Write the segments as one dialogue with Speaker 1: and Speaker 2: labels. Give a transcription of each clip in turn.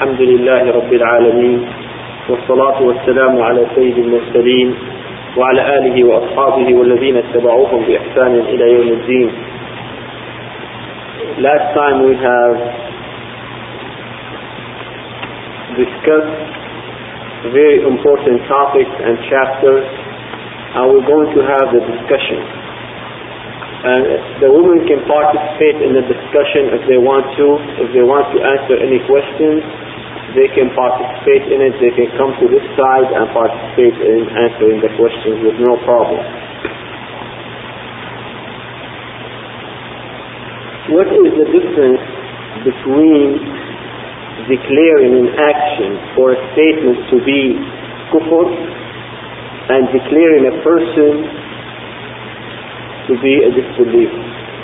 Speaker 1: الحمد لله رب العالمين والصلاة والسلام على سيد المرسلين وعلى آله وأصحابه والذين اتبعوهم بإحسان إلى يوم الدين. Last time we have discussed very important topics and chapters, and we're going to have the discussion. And the women can participate in the discussion if they want to. If they want to answer any questions, they can participate in it. They can come to this side and participate in answering the questions with no problem. What is the difference between declaring an action or a statement to be kufr and declaring a person to be a disbeliever?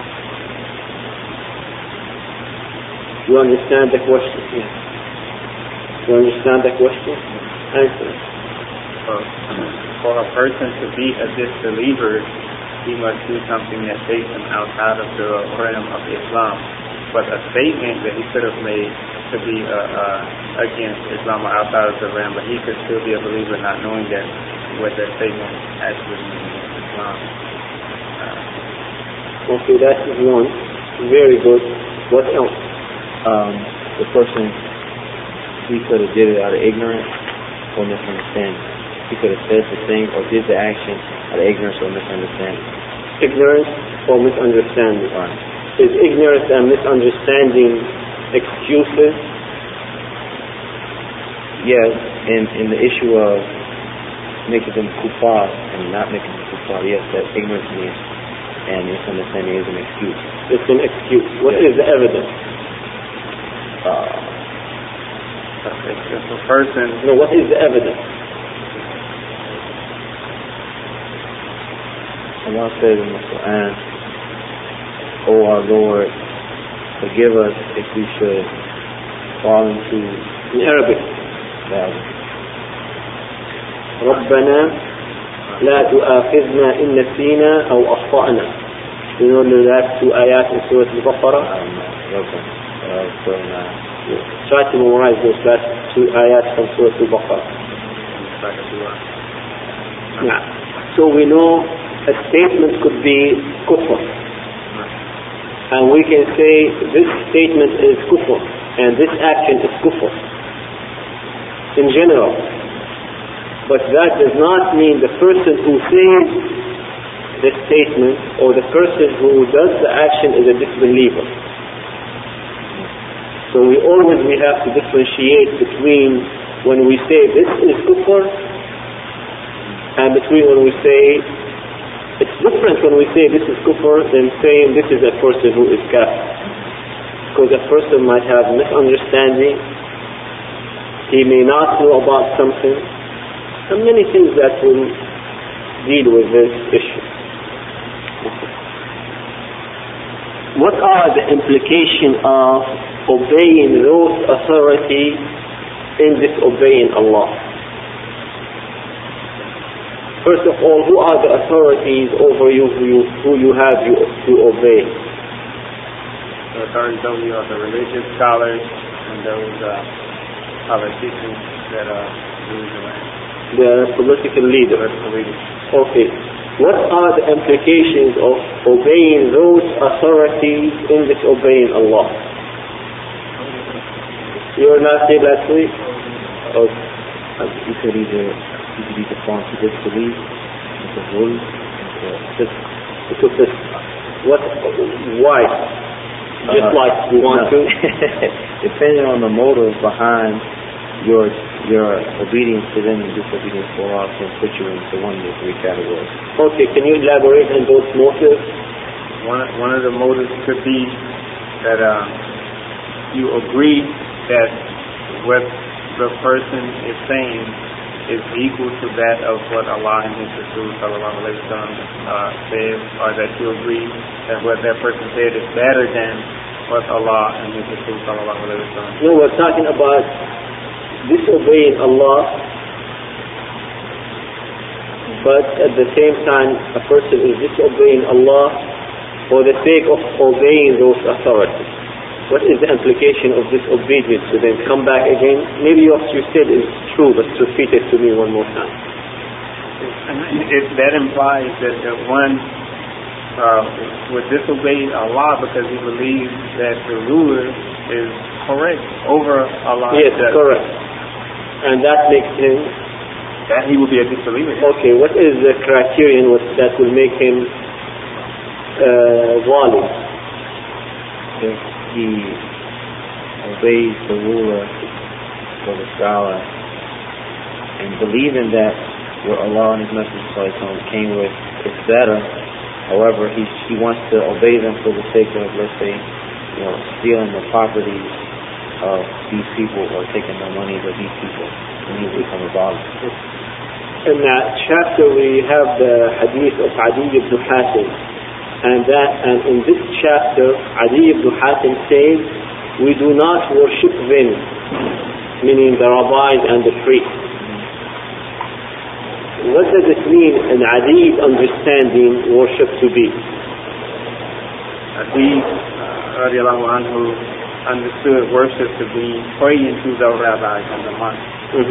Speaker 1: You understand the question? Yes. You understand the question? Answer.
Speaker 2: For a person to be a disbeliever, he must do something that takes him outside of the realm of Islam. But a statement that he could have made to be against Islam or outside of the realm, but he could still be a believer not knowing that what that statement actually means against Islam.
Speaker 1: Okay, that is one. Very good. What else?
Speaker 3: The person, he could have did it out of ignorance or misunderstanding. He could have said the thing or did the action out of ignorance or misunderstanding.
Speaker 1: Ignorance or misunderstanding.
Speaker 3: Right.
Speaker 1: Is ignorance and misunderstanding excuses?
Speaker 3: Yes, in the issue of making them kuffar and not making them kuffar, yes, that ignorance means and misunderstanding is an excuse.
Speaker 1: It's an excuse. What is the evidence?
Speaker 2: If a person...
Speaker 1: No, what is the evidence?
Speaker 3: Allah said in the Quran, O our Lord, forgive us if we should fall into...
Speaker 1: In Arabic. ربنا لا تؤاخذنا إن نسينا أو أخطأنا. You know the last two ayat in Surah Al-Baqarah? Try to memorize those last two ayat from Surah Al-Baqarah. Yeah. So we know a statement could be kufr. And we can say this statement is kufr and this action is kufr. In general. But that does not mean the person who says the statement or the person who does the action is a disbeliever. So we have to differentiate between when we say this is kufr and between when we say it's different when we say this is kufr than saying this is a person who is kafir. Because a person might have misunderstanding, he may not know about something, and many things that will deal with this issue. What are the implications of obeying those authorities in disobeying Allah? First of all, who are the authorities over you who you have to obey?
Speaker 2: The authorities over you are the religious scholars and those politicians that rule the land.
Speaker 1: The political leaders. Okay. What are the implications of obeying those authorities in disobeying Allah? You were not here last week?
Speaker 3: Okay. You could either fall into disbelief, into rule, into
Speaker 1: this. What? Why? Just like you want to?
Speaker 3: Depending on the motive behind your obedience to them and disobedience to Allah can put you into one of the three categories.
Speaker 1: Okay, can you elaborate on those motives?
Speaker 2: One of the motives could be that you agree that what the person is saying is equal to that of what Allah and His Rasul sallallahu alaihi wasallam said, or that you agree that what that person said is better than what Allah and His Rasul sallallahu alaihi wasallam.
Speaker 1: No, we're talking about disobeying Allah, but at the same time a person is disobeying Allah for the sake of obeying those authorities. what is the implication of this obedience to them? Come back again? Maybe what you said is true, but repeat it to me one more time.
Speaker 2: That implies that one would disobey Allah because he believes that the ruler is correct over Allah.
Speaker 1: Yes, correct. And that makes him...
Speaker 2: That he will be a disbeliever.
Speaker 1: Okay, what is the criterion that will make him zalim?
Speaker 3: If he obeys the ruler or the scholar and believing that what Allah and His Messenger came with is better. However, he wants to obey them for the sake of, let's say, stealing the properties of these people or taking the monies of these people, and he will become a zalim.
Speaker 1: In that chapter we have the hadith of Adi ibn Hatim, and in this chapter Adi ibn Hatim says, we do not worship them, meaning the rabbis and the priests. What does it mean in Adi's understanding worship to be?
Speaker 2: Adi radiallahu anhu understood worship to be praying to the rabbis and the monks.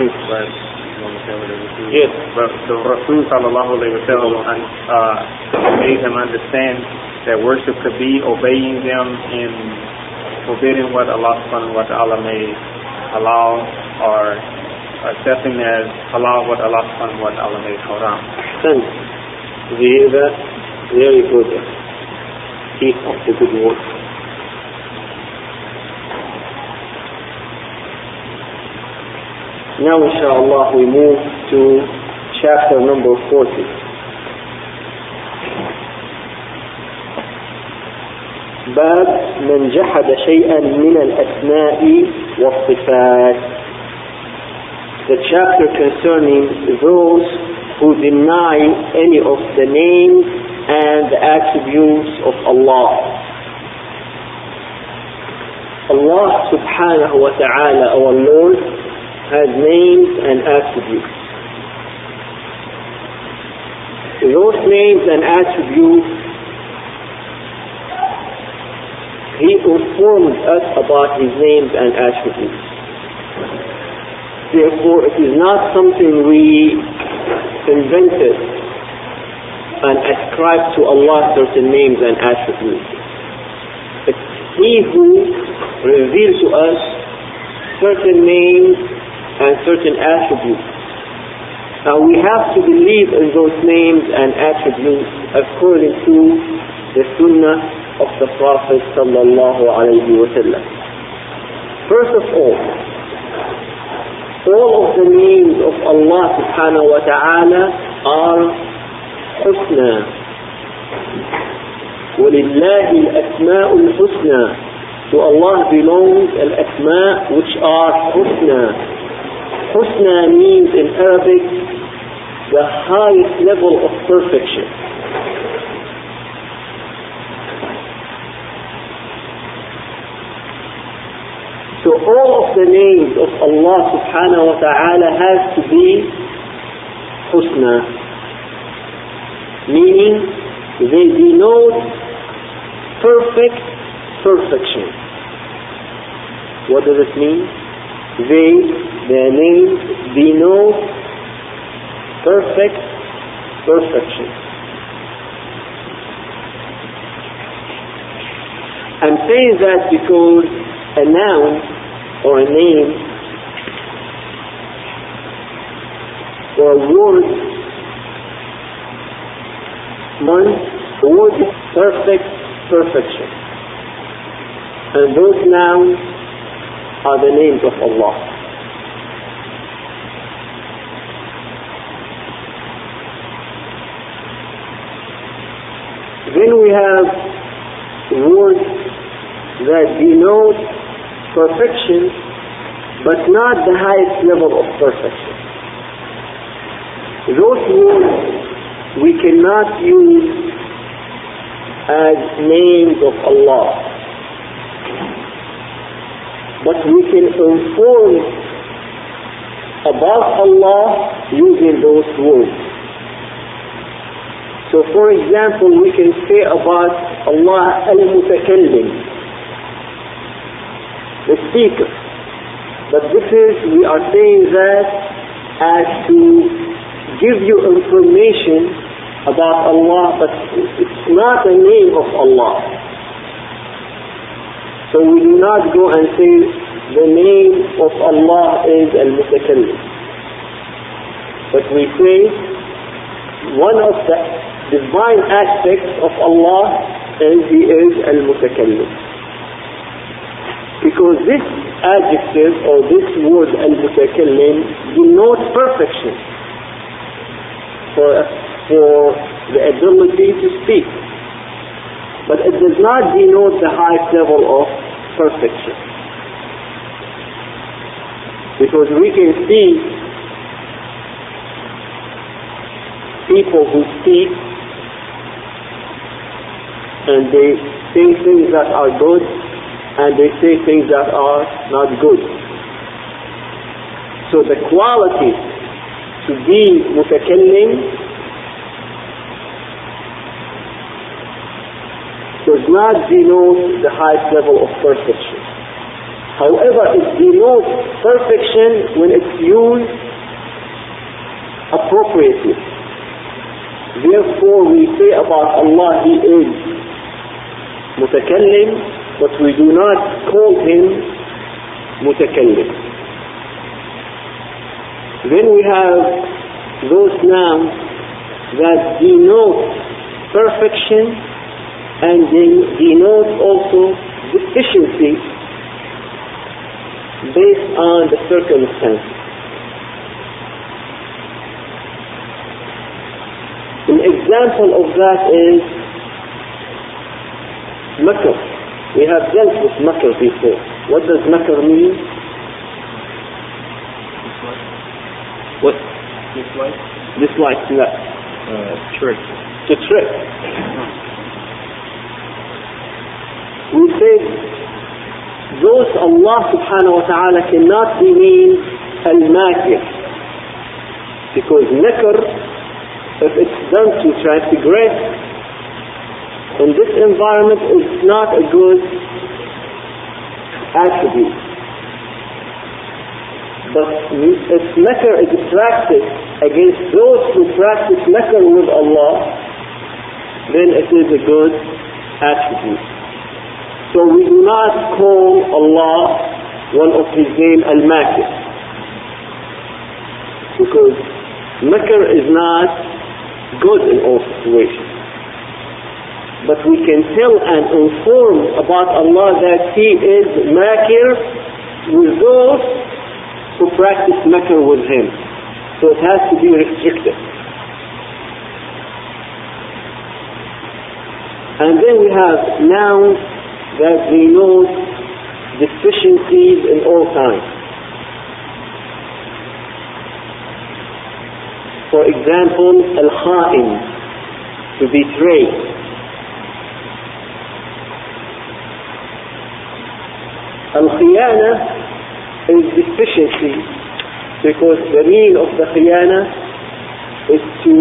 Speaker 1: Yes.
Speaker 2: But the Rasul sallallahu alayhi wa sallam made him understand that worship could be obeying them in forbidding what Allah subhanahu wa ta'ala may allow, or accepting as halal what Allah subhanahu wa ta'ala may haram.
Speaker 1: Very good. Keep up the good work. Now inshallah we move to chapter number 40. باب من جحد شيئا من الأسماء والصفات. The chapter concerning those who deny any of the names and the attributes of Allah. Allah subhanahu wa ta'ala, our Lord, has names and attributes. Those names and attributes, He informed us about His names and attributes. Therefore, it is not something we invented and ascribed to Allah certain names and attributes. It's He who revealed to us certain names and certain attributes. Now we have to believe in those names and attributes according to the Sunnah of the Prophet sallallahu alaihi wasallam. First of all of the names of Allah subhanahu wa ta'ala are husna. وَلِلَّهِ الْأَسْمَاءُ الْحُسْنَى. To Allah belongs al-asma' which are husna. Husna means in Arabic the highest level of perfection. So all of the names of Allah subhanahu wa ta'ala has to be husna, meaning they denote perfection. What does it mean? Their names denote perfection. I'm saying that because a noun or a name or a word, the word is perfection. And those nouns are the names of Allah. Then we have words that denote perfection, but not the highest level of perfection. Those words we cannot use as names of Allah, but we can inform about Allah using those words. So for example, we can say about Allah al-Mutakallim, the speaker. But this is, we are saying that as to give you information about Allah, but it's not a name of Allah. So we do not go and say the name of Allah is Al-Mutakallim. But we say one of the divine aspects of Allah is He is Al-Mutakallim. Because this adjective or this word Al-Mutakallim denotes perfection for the ability to speak. But it does not denote the highest level of perfection. Because we can see people who speak and they say things that are good and they say things that are not good. So the quality to be mutakallim does not denote the highest level of perfection. However, it denotes perfection when it's used appropriately. Therefore, we say about Allah, He is mutakallim, but we do not call Him mutakallim. Then we have those nouns that denote perfection and they denote also deficiency based on the circumstances. An example of that is makr. We have dealt with makr before. What does makr mean? What? Dislike to that.
Speaker 3: Trick.
Speaker 1: To trick. We say those Allah subhanahu wa ta'ala cannot be named al-makir, because makr, if it's done to transgress in this environment, is not a good attribute. But if makr is practiced against those who practice makr with Allah, then it is a good attribute. So we do not call Allah one of His name Al-Makir, because makr is not good in all situations. But we can tell and inform about Allah that He is Makir with those who practice makr with Him. So it has to be restricted. And then we have nouns that denote deficiencies in all times. For example, al-kha'in, to betray. Al-khiyana is deficiency, because the meaning of the khiyana is to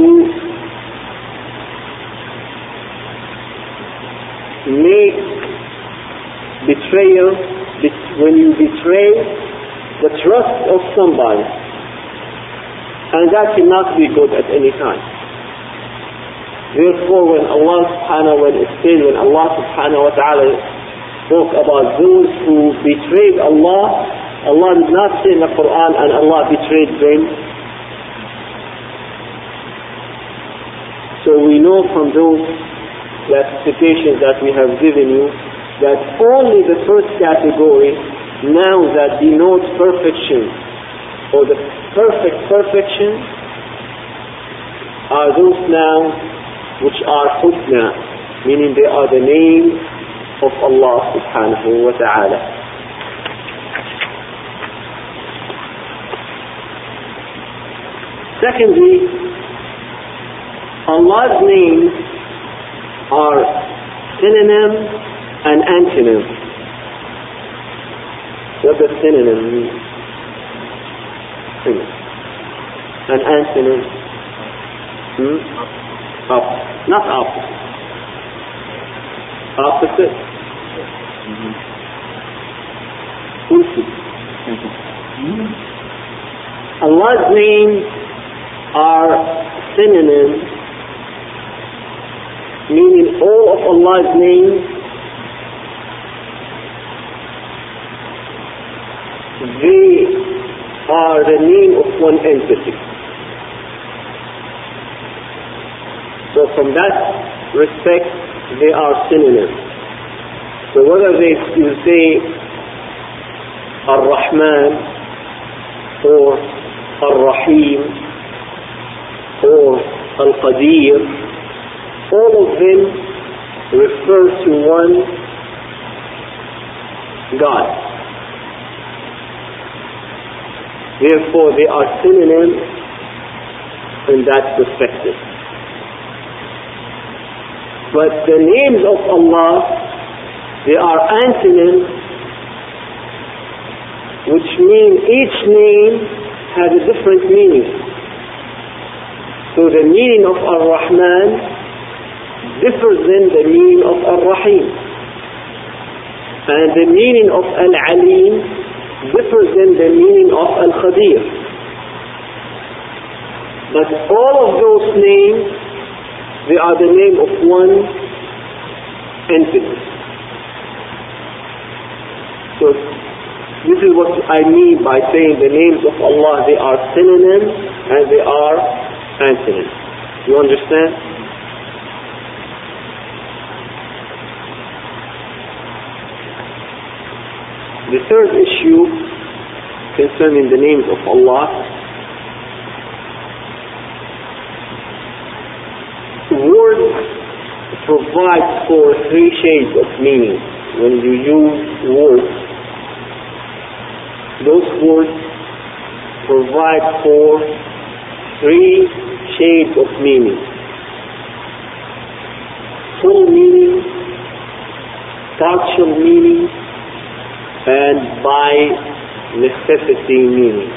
Speaker 1: make betrayal, when you betray the trust of somebody, and that cannot be good at any time. Therefore, when Allah subhanahu wa ta'ala spoke about those who betrayed Allah, Allah did not say in the Quran, and Allah betrayed them. So we know from those classifications that we have given you that only the first category, nouns that denote perfection or the perfect perfection, are those nouns which are husna, meaning they are the name of Allah subhanahu wa ta'ala. Secondly, Allah's names are synonym and antonym. What does synonym mean? An antonym? Not opposite. Opposite? We'll see. Allah's names are synonyms, meaning all of Allah's names, they are the name of one entity. So from that respect, they are synonyms. So whether you say Ar-Rahman or Ar-Rahim or Al-Qadir, all of them refer to one God. Therefore, they are synonyms in that perspective. But the names of Allah, they are antonyms, which mean each name has a different meaning. So the meaning of Ar-Rahman differs than the meaning of Ar-Rahim. And the meaning of Al-Alim differs than the meaning of Al-Qadir. But all of those names, they are the name of one entity. So this is what I mean by saying the names of Allah, they are synonyms and they are antonyms. You understand? The third issue concerning the names of Allah, words provide for three shades of meaning. When you use words, those words provide for three shades of meaning: full meaning, partial meaning, and by necessity meaning.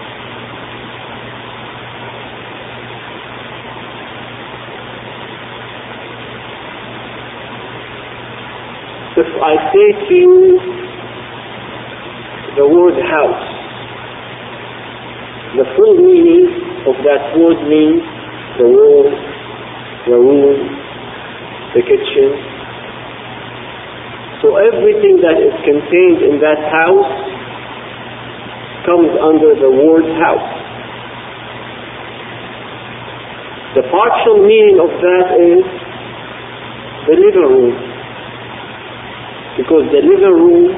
Speaker 1: If I say to you the word house, the full meaning of that word means the wall, the room, the kitchen. So everything that is contained in that house comes under the word house. The partial meaning of that is the living room, because the living room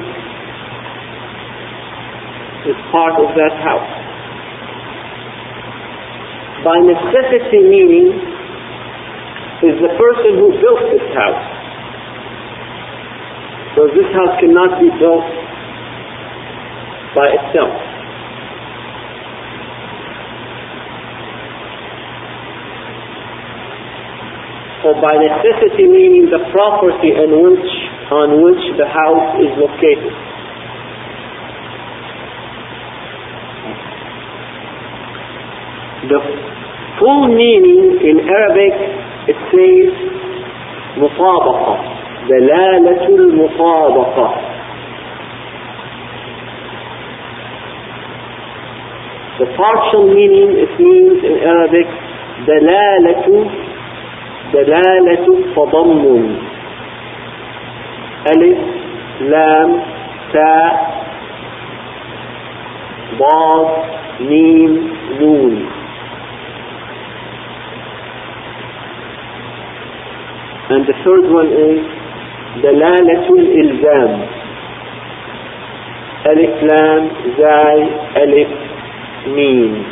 Speaker 1: is part of that house. By necessity meaning is the person who built this house. So this house cannot be built by itself. Or by necessity meaning the property on which the house is located. The full meaning in Arabic, it says مطابقة, دلالة المطابقة. The partial meaning, it means in Arabic دلالة تضمن. ألف لام تاء ضاد ميم نون. And the third one is دلالة الإلزام. ألف لام زاي ألف ميم.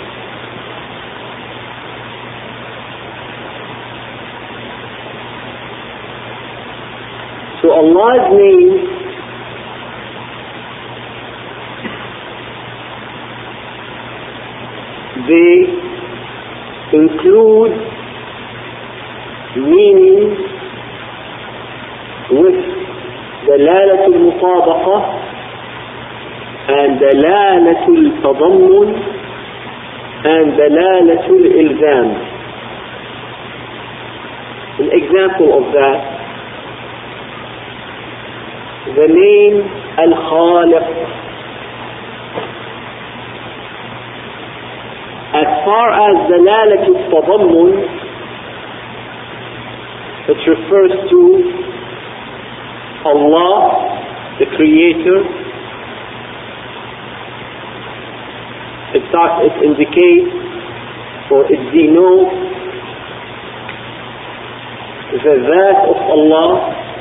Speaker 1: So Allah's name they include meaning with دلالة المطابقة and دلالة التضمن and دلالة الإلزام. An example of that, the name Al-Khaliq far as دلالة التضمن, it refers to Allah, the Creator. It indicates or it denotes the that of Allah,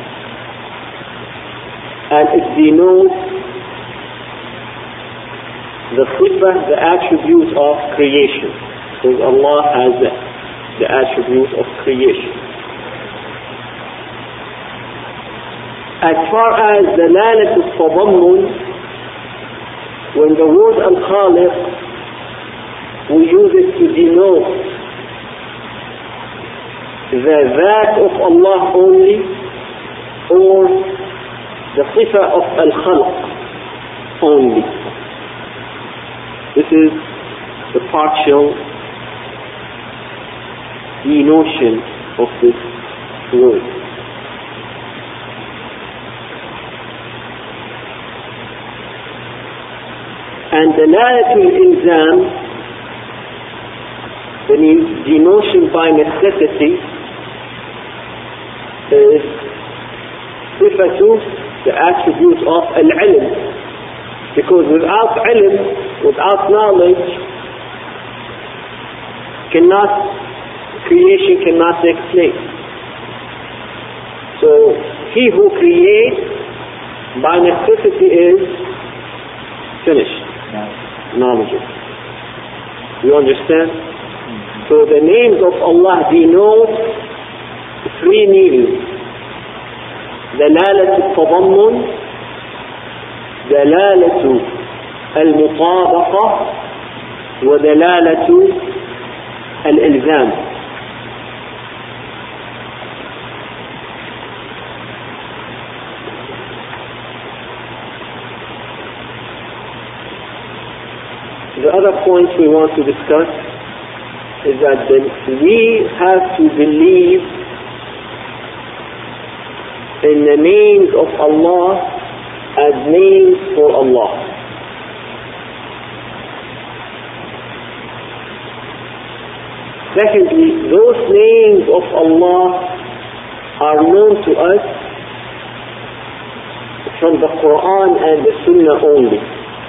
Speaker 1: and it denotes the sifa, the attribute of creation, because Allah has the attribute of creation. As far as دلالة التضمن, when the word al-Khaliq, we use it to denote the that of Allah only, or the sifa of al-Khalq only. This is the partial denotion of this word. And دلالة الإلزام, the denotion by necessity, is صفة, the attribute of al-ilm, because without ilm, without knowledge, creation cannot take place. So he who creates by necessity is finished, knowledgeable. You understand? So the names of Allah denote three meanings: دلالة التضمن, دلالة المطابقة, ودلالة الإلزام. The other point we want to discuss is that we have to believe in the names of Allah as names for Allah. Secondly, those names of Allah are known to us from the Quran and the Sunnah only.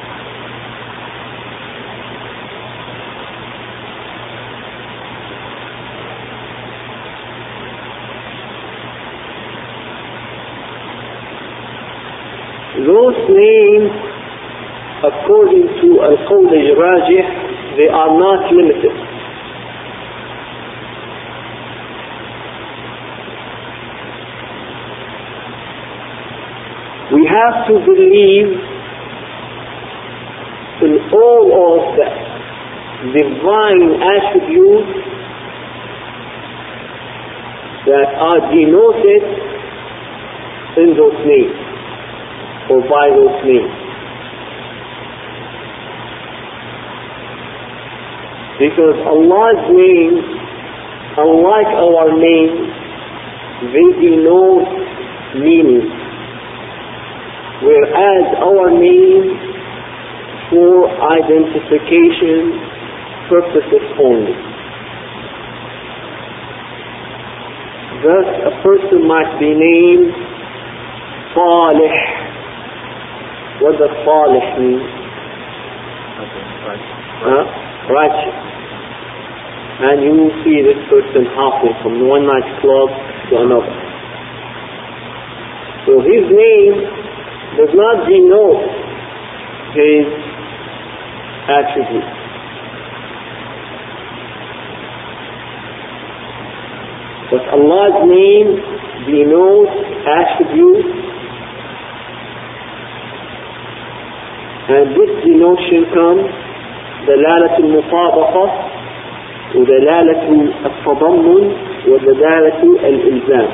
Speaker 1: Those names, according to Al-Qawl al-Rajih, they are not limited. We have to believe in all of the divine attributes that are denoted in those names, or by those names. Because Allah's names, unlike our names, they denote meaning, whereas our names for identification purposes only. Thus, a person might be named Salih. What does Salih mean? Righteous. And you will see this person hopping from one nightclub to another. So his name does not denote his attribute. But Allah's name denotes attributes, and this denotion comes دلالة المطابقة, ودلالة التضمن, ودلالة الإلزام.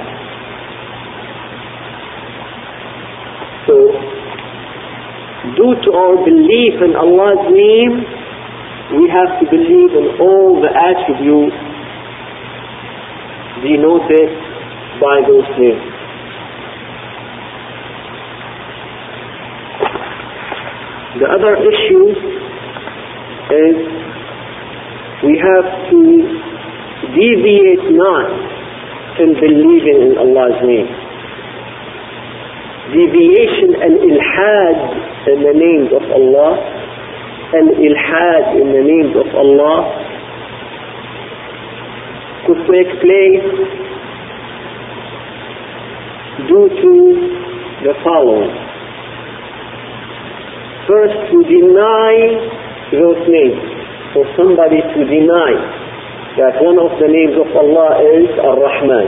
Speaker 1: So, due to our belief in Allah's name, we have to believe in all the attributes denoted by those names. The other issue is we have to deviate not in believing in Allah's name. Deviation and ilhad in the names of Allah, and ilhad in the names of Allah could take place due to the following. First, to deny those names. For somebody to deny that one of the names of Allah is Ar-Rahman,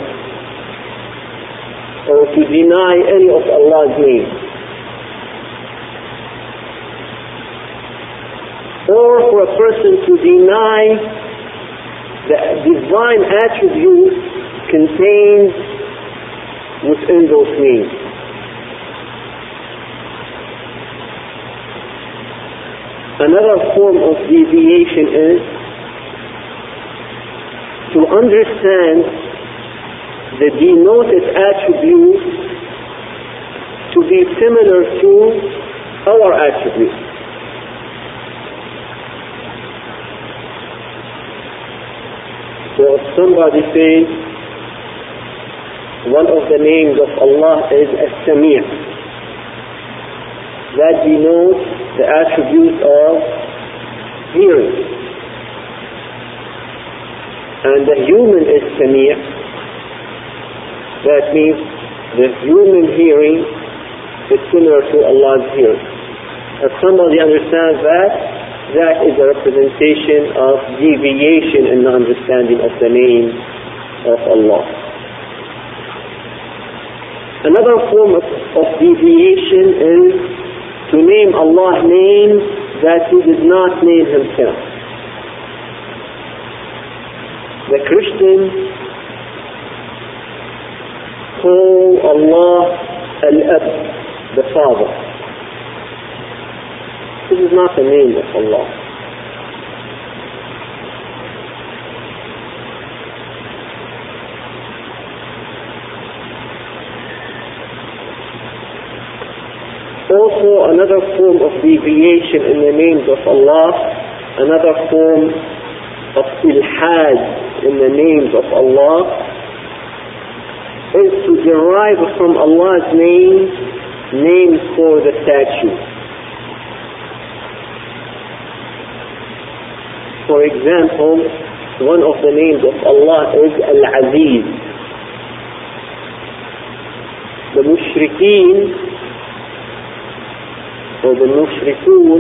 Speaker 1: or to deny any of Allah's names, or for a person to deny the divine attributes contained within those names. Another form of deviation is to understand the denoted attributes to be similar to our attributes. So if somebody says one of the names of Allah is As-Sami', that denotes the attribute of hearing. And the human is Sami', that means the human hearing is similar to Allah's hearing. If somebody understands that, that is a representation of deviation in the understanding of the name of Allah. Another form of deviation is to name Allah names that He did not name Himself. The Christians call Allah Al-Ab, the Father. This is not the name of Allah. Also, another form of deviation in the names of Allah, another form of ilhad in the names of Allah, is to derive from Allah's name names for the statue. For example, one of the names of Allah is Al-Aziz. The Mushrikeen, or the Mushrikun,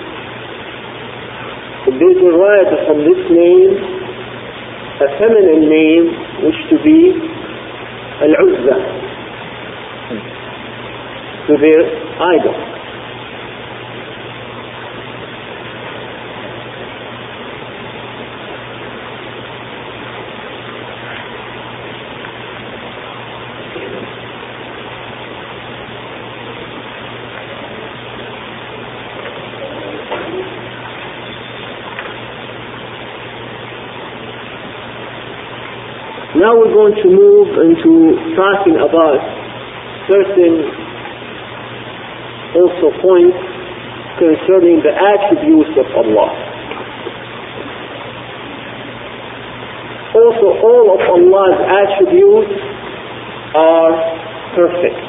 Speaker 1: they derived from this name a feminine name which to be Al-Uzza, to their idol. Now we're going to move into talking about certain also points concerning the attributes of Allah. Also, all of Allah's attributes are perfect.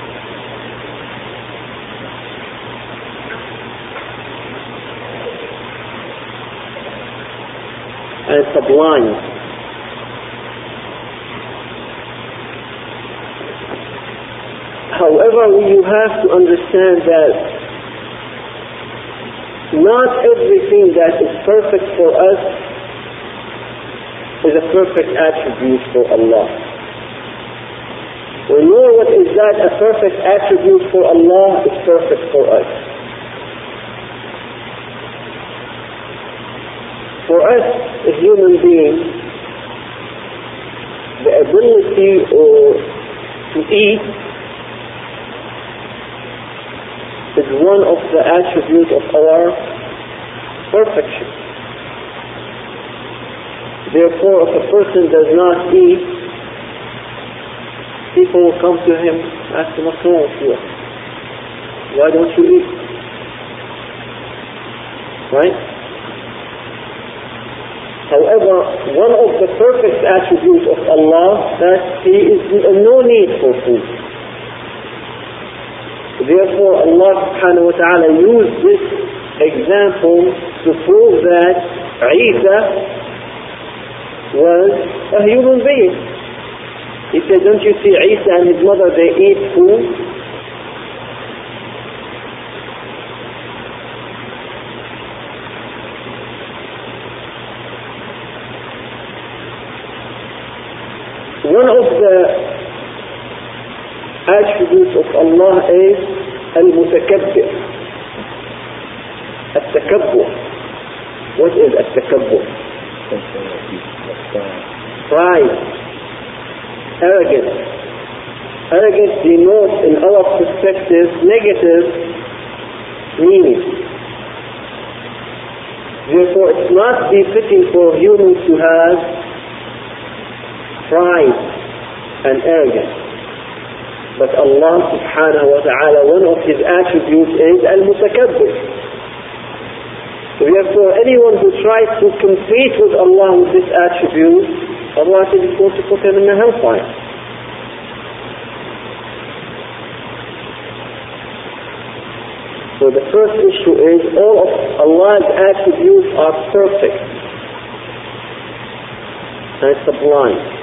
Speaker 1: And sublime. However, you have to understand that not everything that is perfect for us is a perfect attribute for Allah. Nor what is that a perfect attribute for Allah is perfect for us. For us, as human beings, the ability to eat is one of the attributes of our perfection. Therefore, if a person does not eat, people will come to him, ask him, what's wrong with you? Why don't you eat? Right? However, one of the perfect attributes of Allah that He is no need for food. Therefore, Allah subhanahu wa ta'ala used this example to prove that Isa was a human being. He said, don't you see Isa and his mother, they eat food? One of the attributes of Allah is Al-Mutakabbir. Al-Takabbur. What is Al-Takabbur? Pride. Arrogance. Arrogance denotes in our perspective negative meaning. Therefore, it's not befitting for humans to have pride and arrogance. But Allah subhanahu wa ta'ala, one of His attributes is Al-Mutakabbir. Therefore, anyone who tries to compete with Allah with this attribute, Allah is going to put him in the hellfire. So the first issue is all of Allah's attributes are perfect and sublime.